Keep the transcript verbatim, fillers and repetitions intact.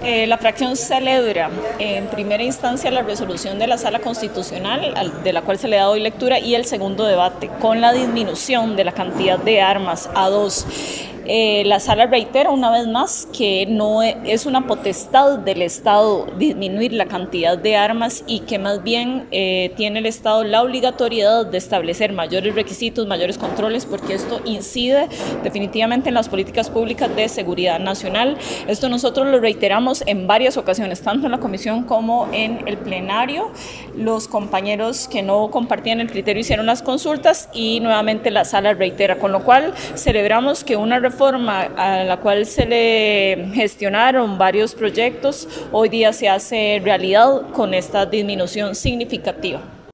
Eh, la fracción celebra en primera instancia la resolución de la Sala Constitucional, de la cual se le da hoy lectura, y el segundo debate, con la disminución de la cantidad de armas a dos. Eh, la Sala reitera una vez más que no es una potestad del Estado disminuir la cantidad de armas y que más bien eh, tiene el Estado la obligatoriedad de establecer mayores requisitos, mayores controles, porque esto incide definitivamente en las políticas públicas de seguridad nacional. Esto nosotros lo reiteramos en varias ocasiones, tanto en la comisión como en el plenario. Los compañeros que no compartían el criterio hicieron las consultas y nuevamente la Sala reitera, con lo cual celebramos que una reforma forma a la cual se le gestionaron varios proyectos, hoy día se hace realidad con esta disminución significativa.